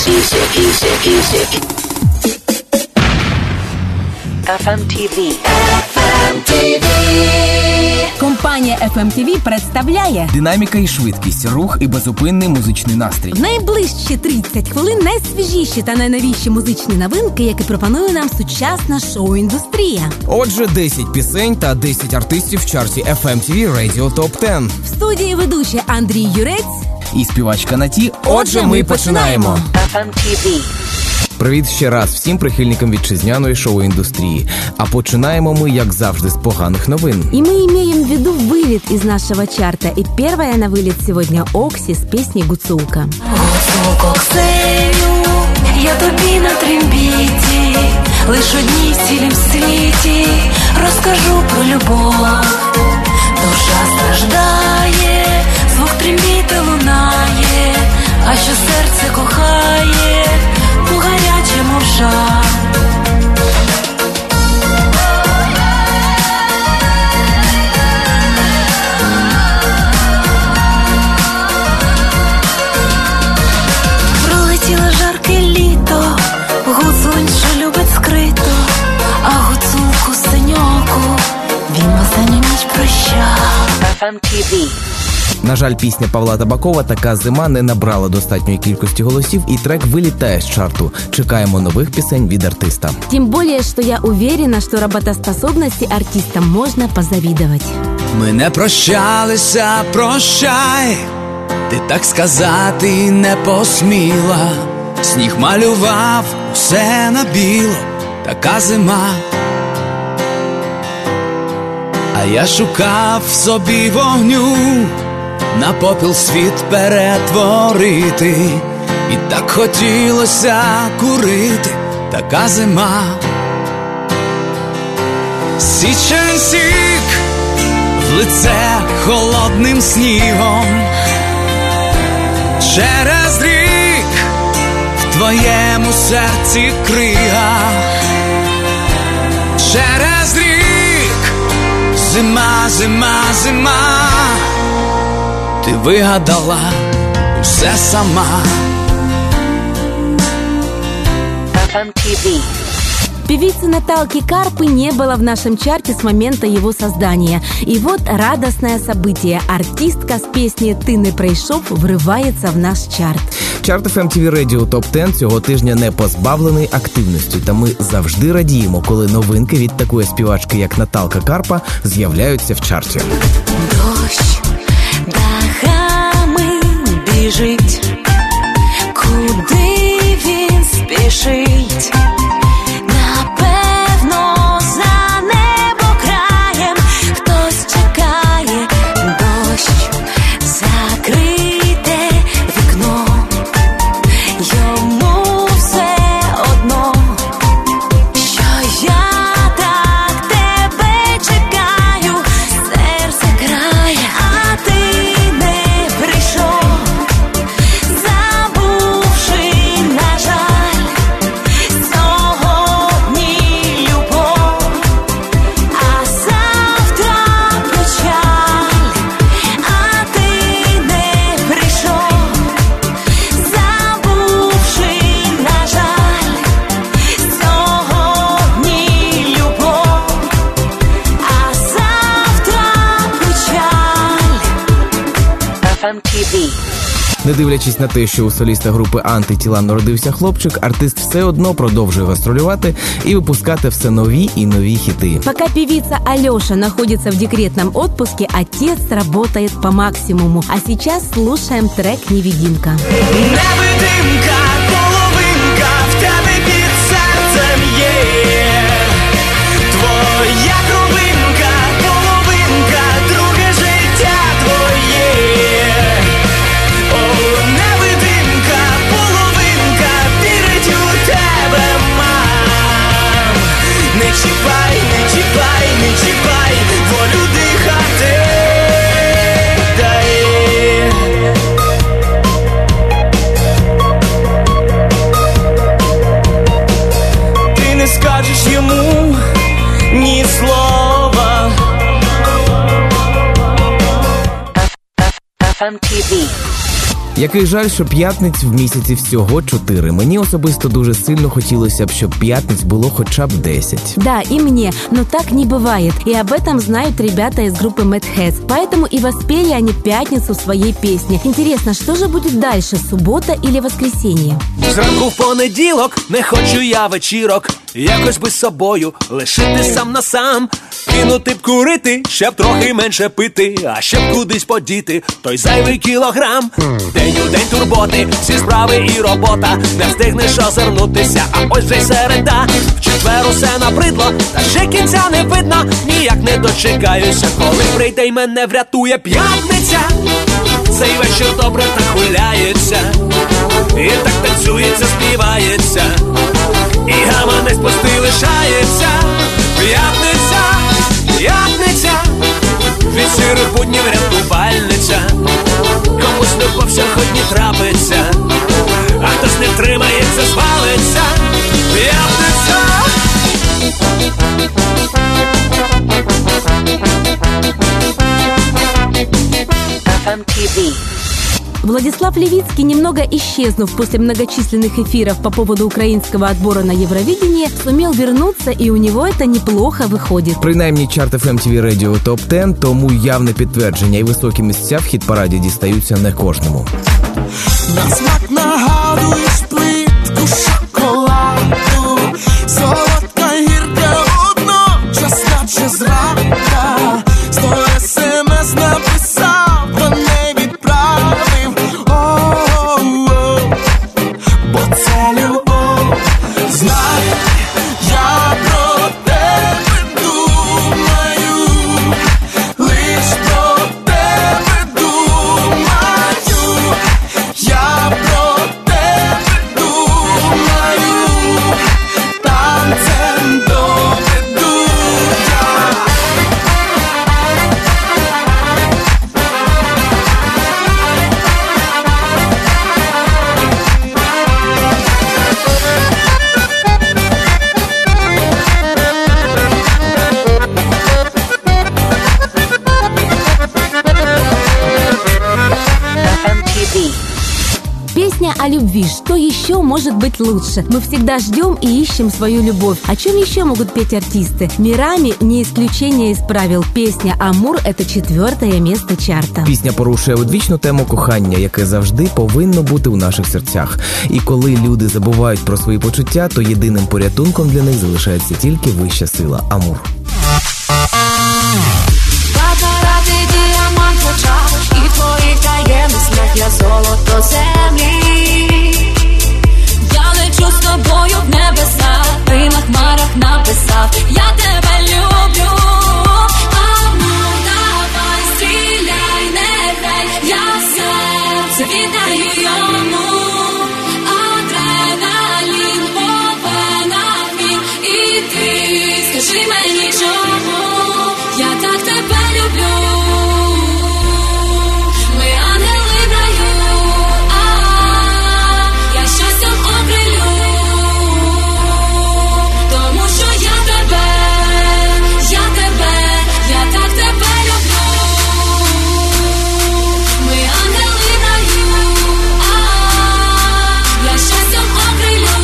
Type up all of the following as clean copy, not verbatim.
FMTV. Компанія FMTV представляє динаміка і швидкість, рух і безупинний музичний настрій. В найближчі 30 хвилин найсвіжіші та найновіші музичні новинки, які пропонує нам сучасна шоу-індустрія. Отже, 10 пісень та 10 артистів в чарті FMTV Radio Top 10. В студії ведучий Андрій Юрець І співачка Наті. Отже, ми починаємо. FMTV. Привіт ще раз всім прихильникам вітчизняної шоу-індустрии. А починаємо мы, як завжди, с поганых новин. И мы имеем в виду вылет из нашего чарта. И первая на вылет сегодня Оксі з пісні «Гуцулка». Гуцулко, Ксеню, я тобі на трембіті, лиш одній в цілім світі розкажу про любов. Душа страждає, звук трембіти лунає, а що серце кохає, у гарячому жар. Пролетіло жарке літо, гуцуль, що любить скрито, а гуцулку синьоку він в останню ніч прощав. FMTV. На жаль, пісня Павла Табакова «Така зима» не набрала достатньої кількості голосів, і трек вилітає з чарту. Чекаємо нових пісень від артиста. Тем более, что я уверена, что работоспособности артистам можно позавидовать. Ми не прощалися, прощай, ти так сказати не посміла. Сніг малював усе на біло, така зима. А я шукав в собі вогню, на попіл світ перетворити. І так хотілося курити, така зима. Січень сік в лице холодним снігом. Через рік в твоєму серці крига. Через рік зима, зима, зима. Ти вигадала все сама. FMTV. Певицы Наталки Карпы не было в нашем чарте с момента его создания. И вот радостное событие. Артистка с песней «Ти не прийшов» вривається в наш чарт. Чарт FMTV Radio Top 10 цього тижня не позбавлений активності, та ми завжди радіємо, коли новинки від такої співачки, як Наталка Карпа, з'являються в чарті. Дощ дахами біжить, куди він спішить? Напевно, за небокраєм хтось чекає. Дощ закрите вікно, йому все одно, що я так тебе чекаю. Серце крає, а ти не прийшов, забувши, на жаль, сьогодні любов, а завтра печаль. А ти не прийшов, забувши, на жаль, сьогодні любов, а завтра печаль. FMTV. Не дивлячись на те, що у соліста групи «Антитіла» народився хлопчик, артист все одно продовжує гастролювати і випускати все нові і нові хіти. Пока певица Алёша находится в декретном отпуске, отец работает по максимуму. А сейчас слушаем трек «Невидимка». Невидимка, половинка в тебе під серцем є. Твоя кровинка, половинка, друге життя твоє. О, невидимка, половинка, вірить у тебе, мам. Не чіпай, не чіпай, не чіпай, волю дихати дай. FMTV. Який жаль, що п'ятниць в місяці всього 4. Мені особисто дуже сильно хотілося б, щоб п'ятниць було хоча б 10. Да, и мне, но так не бывает. И об этом знают ребята из группы Mad Heads. Поэтому и воспели они пятницу в своей песне. Интересно, что же будет дальше, суббота или воскресенье? Зранку в понеділок не хочу я вечірок, якось би з собою лишити сам на сам. Кинути б курити, щоб трохи менше пити, а щоб кудись подіти той зайвий кілограм. День у день турботи, всі справи і робота, не встигнеш озирнутися, а ось вже й середа. В четвер усе набридло, та ще кінця не видно, ніяк не дочекаюся, коли прийде й мене врятує п'ятниця. Цей вечір добре так гуляється, і так танцюється, співається, і гаманець пустий лишається. П'ятниця, п'ятниця, від сірих буднів рятувальниця. Комусь любов сьогодні трапиться, а хтось не втримається, звалиться. П'ятниця. FMTV. Владислав Левицкий, немного исчезнув после многочисленных эфиров по поводу украинского отбора на Евровидение, сумел вернуться, и у него это неплохо выходит. Принаймні чарт FMTV Radio Top 10, тому явне підтвердження і високі місця в хіт-параді дістаються не кожному. На смак нагадуєш плитку шоколаду, солодка й гірка водночас, наче зрада. 100 SMS написав, та не відправив. О-о-о, бо це любов. Знай, я про тебе думаю, лиш про тебе думаю. Я про тебе думаю, танцем доведу я. FMTV. Песня о любви. Что еще может быть лучше? Мы всегда ждем и ищем свою любовь. О чем еще могут петь артисты? Мирами не исключение из правил. Песня «Амур» — это 4-е место чарта. Пісня порушує одвічну тему кохання, яке завжди повинно бути у наших серцях. І коли люди забувають про свої почуття, то єдиним порятунком для них залишається тільки вища сила – Амур. Папараці діамант в очах, і в твоїх таємницях я золото землі. Я лечу з тобою в небеса, ти на хмарах написав, я тебе люблю. Амур, давай, стріляй, нехай, я серце віддаю йому. Адреналін по венах він, і ти скажи мені чому. Я так тебе люблю. Ми ангели в раю, я щастям окрилю. Тому що я так тебе люблю. Ми ангели в раю, я щастям окрилю.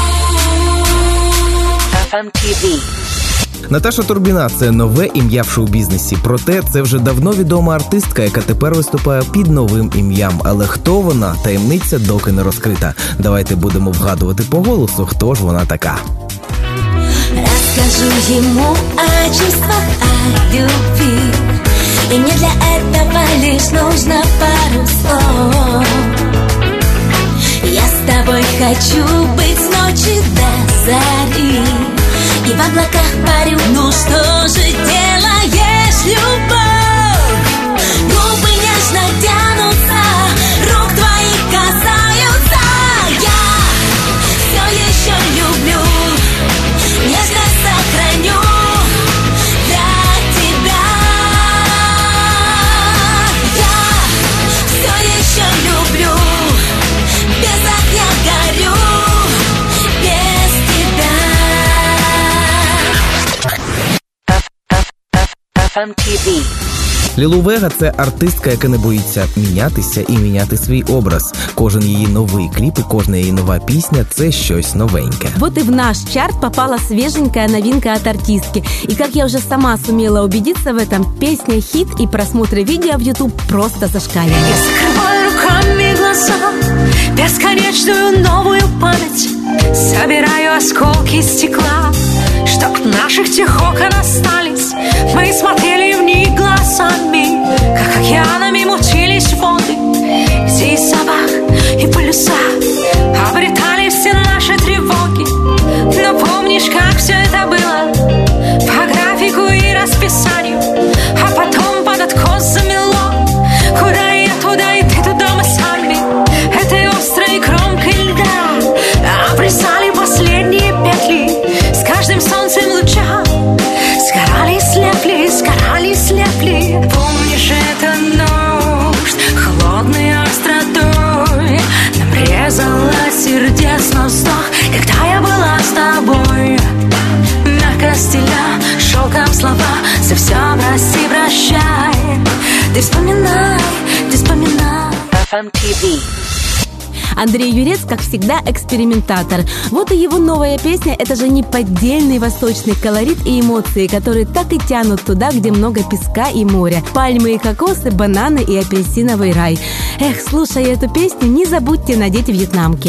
FMTV. Наташа Турбіна – це нове ім'я в шоу-бізнесі. Проте це вже давно відома артистка, яка тепер виступає під новим ім'ям. Але хто вона – таємниця доки не розкрита. Давайте будемо вгадувати по голосу, хто ж вона така. Расскажу ему о чувствах, о любви. И мне для этого лишь нужно пару слов. Я с тобой хочу быть с ночи до зари. И в облаках парю, ну что же делаешь, любовь? Губы нежно тянутся, рук твоих касаются. Я все еще люблю, нежность сохраню для тебя. Я все еще люблю, без огня горю, без тебя. FMTV. Лілу Вега – це артистка, яка не боїться мінятися і міняти свій образ. Кожен її новий кліп і кожна її нова пісня – це щось новеньке. Вот и в наш чарт попала свеженькая новинка от артистки. И как я уже сама сумела убедиться в этом, песня хит и просмотры видео в YouTube просто зашкаливают. Я закрываю руками глаза, бесконечную новую память. Собираю осколки стекла, чтоб наших тех окон остались. Мы смотрели в них глазами, как океанами мутились воды, где и запах, и полюса обретали все наши тревоги. Но помнишь, как все это было? По графику и расписанию. А потом под откос замело. Куда я, туда и ты, туда мы сами. Этой острой кромкой льда обрезали последние петли. С каждым солнцем луча сгорали, слепли, сгорали, слепли. Помнишь это нож, холодной остротой нам резала сердец на вздох, когда я была с тобой. Мягко стиля шелком слова, за все прости, прощай. Ты вспоминай, ты вспоминай. FMTV. Андрей Юрец, как всегда, экспериментатор. Вот и его новая песня – это же неподдельный восточный колорит и эмоции, которые так и тянут туда, где много песка и моря. Пальмы и кокосы, бананы и апельсиновый рай. Эх, слушая эту песню, не забудьте надеть вьетнамки.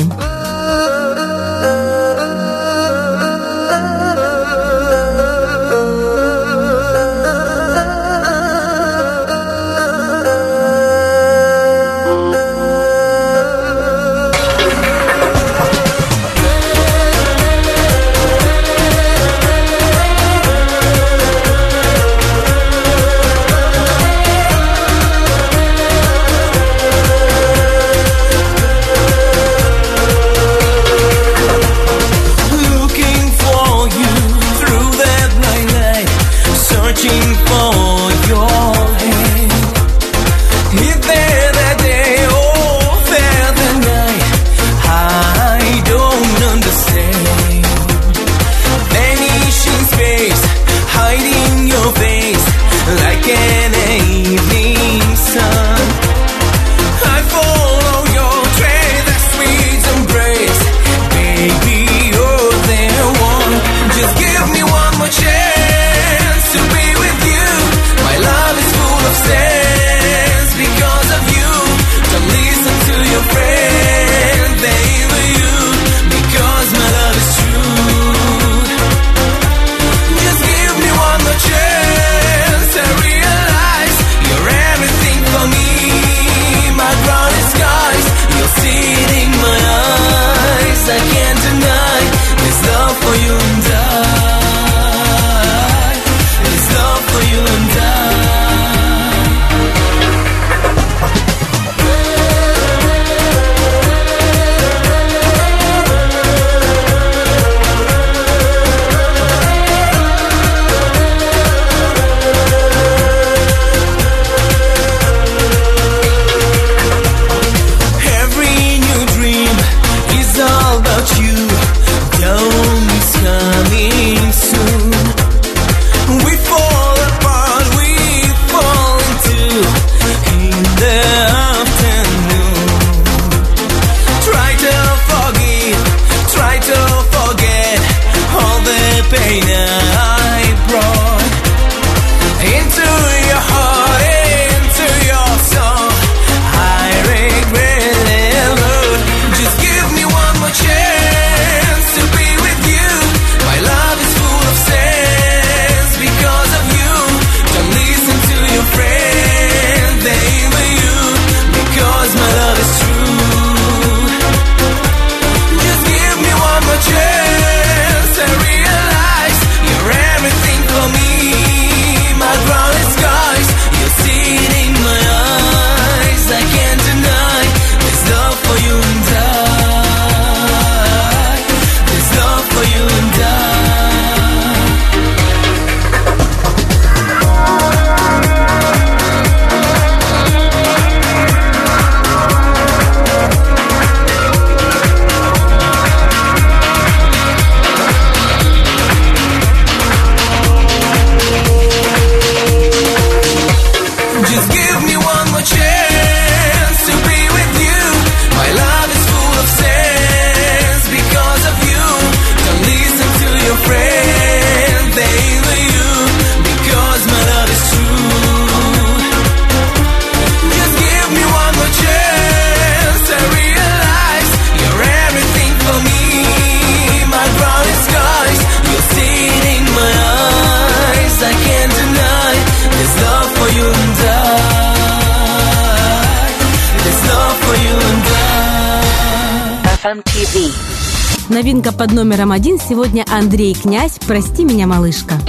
FM TV. Новинка под номером 1 сегодня Андрей Князь «Прости меня, малышка».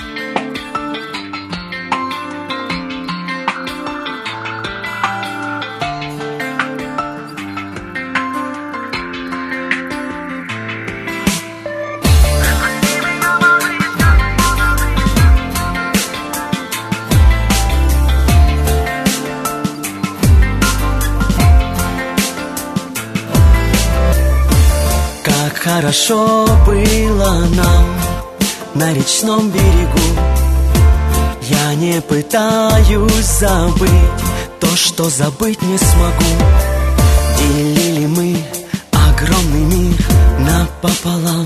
Хорошо было нам на речном берегу. Я не пытаюсь забыть то, что забыть не смогу. Делили мы огромный мир напополам.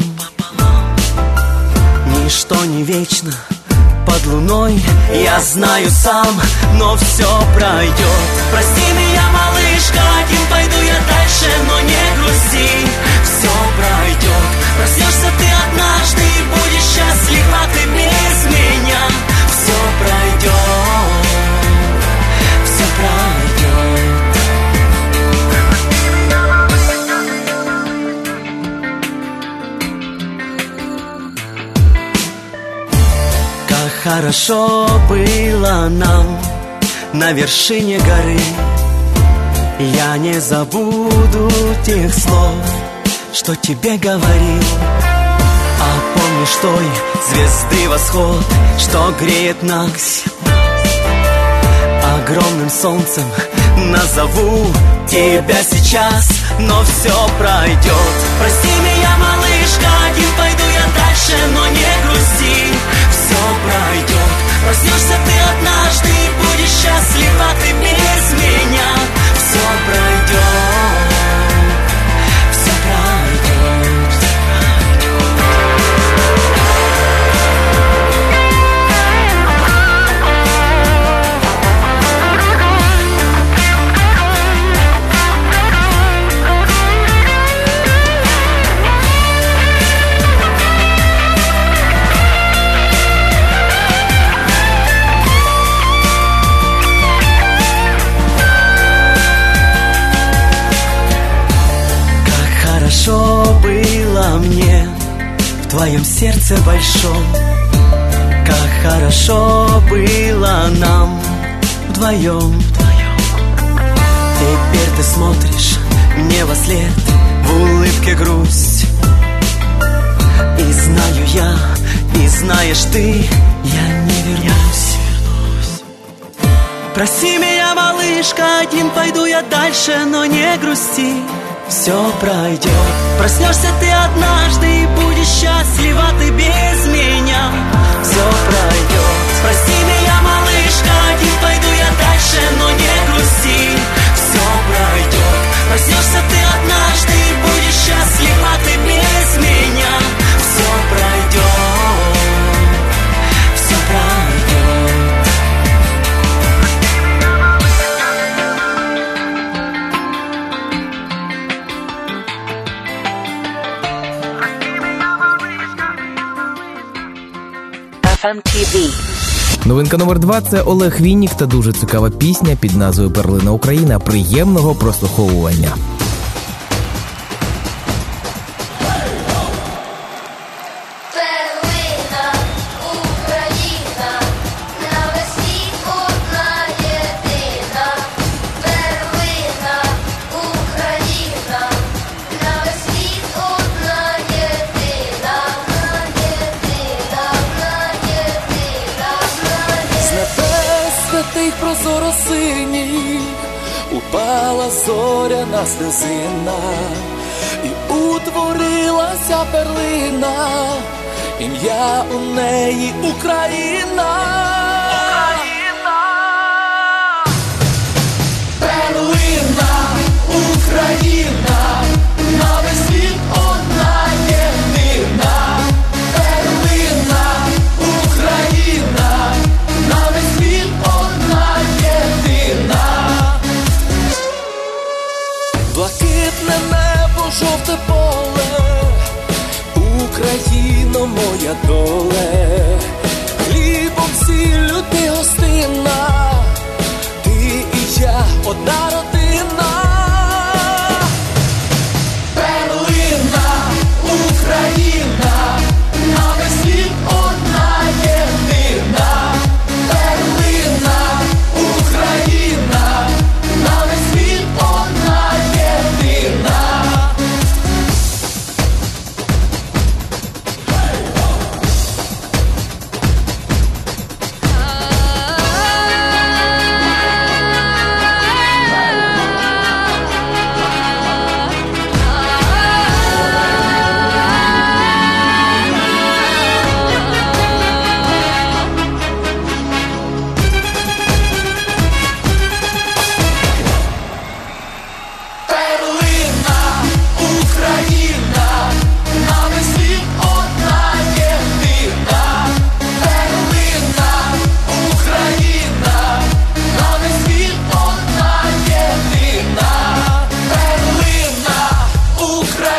Ничто не вечно под луной, я знаю сам, но все пройдет. Прости меня, малышка, один пойду я дальше, но не грусти. Все пройдет. Проснешься ты однажды и будешь счастлив, а ты без меня. Все пройдет. Все пройдет. Как хорошо было нам на вершине горы. Я не забуду тех слов, что тебе говорил. А помнишь той звезды восход, что греет нас? Огромным солнцем назову тебя сейчас, но все пройдет. Прости меня, малышка, один пойду я дальше, но не грусти. Все пройдет. Проснешься ты однажды и будешь счастлив, а ты без меня. Все пройдет. Все пройдет. Хорошо было мне в твоем сердце большом. Как хорошо было нам вдвоем. Теперь ты смотришь мне во след, в улыбке грусть. И знаю я, и знаешь ты, я не вернусь. Прости меня, малышка, один пойду я дальше, но не грусти. Все пройдет. Проснешься ты однажды и будешь счастлив, а ты без меня. Все пройдет. Прости меня, малышка, один пойду я дальше, но не грусти. Все пройдет. Проснешься ты однажды и будешь счастлив, а ты без меня. Все пройдет. Все пройдет. FM-TV. Новинка номер 2 – це Олег Вінник та дуже цікава пісня під назвою «Перлина Україна». Приємного прослуховування. Прозоро синій упала зоряна сльозина, і утворилася перлина, ім'я у неї Україна. Перлина Україна, на весь світ одна єдина. Перлина Україна, на весь світ одна єдина. Блакитне небо, жовте поле, Україно, моя доле. Хлібом, сіллю ти гостинна, і я одна родина.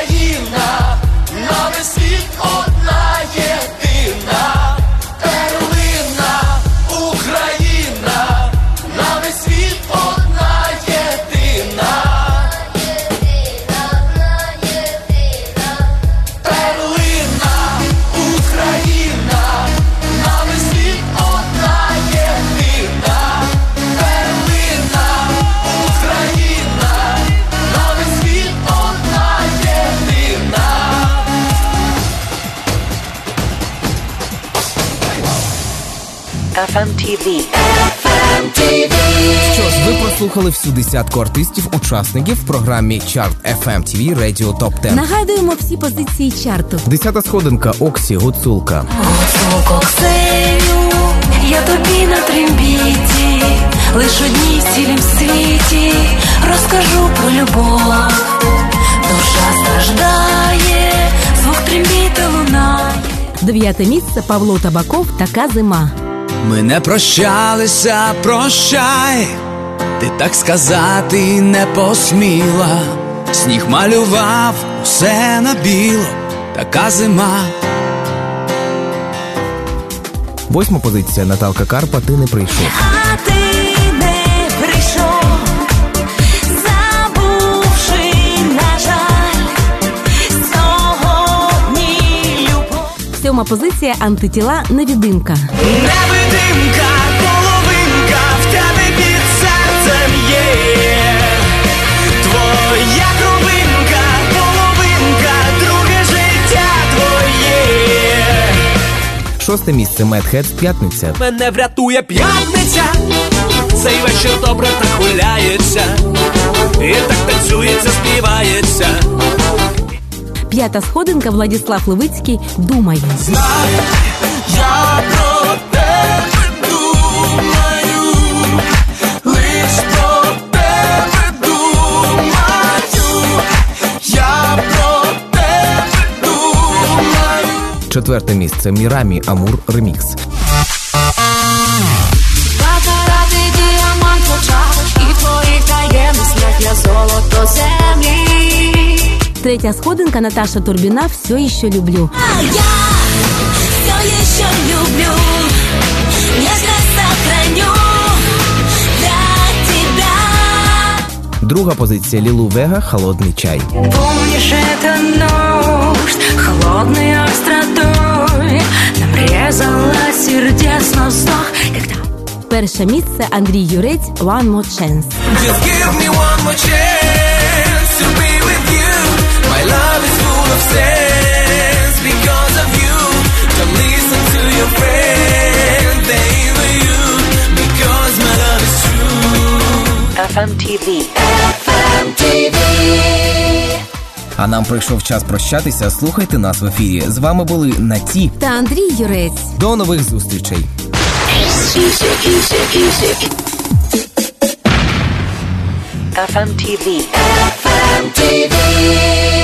Україна, на весь світ одна єдина. Перлина, Україна, на весь світ одна єдина. Перлина, Україна, на весь світ одна єдина. Перлина, Україна, на весь світ одна єдина. Що ж, ви прослухали всю десятку артистів-учасників в програмі Chart FM TV Radio Top 10. Нагадуємо всі позиції чарту. 10-та сходинка Оксі, Гуцулка. Гуцулко Ксеню, я тобі на трембіті, лиш одній в цілім світі розкажу про любов. Душа страждає, звук трембіти лунає. 9-те місце Павло Табаков «Така зима». Ми не прощалися, прощай, ти так сказати не посміла. Сніг малював усе на біло, така зима. 8-ма позиція Наталка Карпа «Ти не прийшов». А ти не прийшов, забувши, на жаль, сьогодні любов. 7-ма позиція Антитіла «Невідимка». Невидимка, половинка, в тебе під серцем є. Твоя кровинка, половинка, друге життя твоє. 6-те місце Медхедс «П'ятниця». Мене врятує п'ятниця, цей вечір добре так гуляється, і так танцюється, співається. 5-та сходинка Владислав Левицький «Думаю». Знай, я про тебе думаю, лиш про тебе думаю, я про тебе думаю. 4-те місце Мірамі Амур ремікс. Бакарати, діамант в очах, і в твоїх таємницях я золото землі. 3-я сходинка Наташа Турбіна «Все ще люблю». А я все еще люблю, нежно сохраню для тебя. 2-га позиція Лілу Вега «Холодний чай». Помнишь, это ночь, холодной остротой намрезала сердец на вздох, когда... 1-ше місце Андрій Юрець «One More Chance». Just give me one more chance to be with you. My love is full of sense because of you. Don't listen to your friends, they were you because my love is true. FMTV. А нам прийшов час прощатися. Слухайте нас в ефірі. З вами були Наті Та Андрій Юрець. До нових зустрічей. FMTV. FMTV.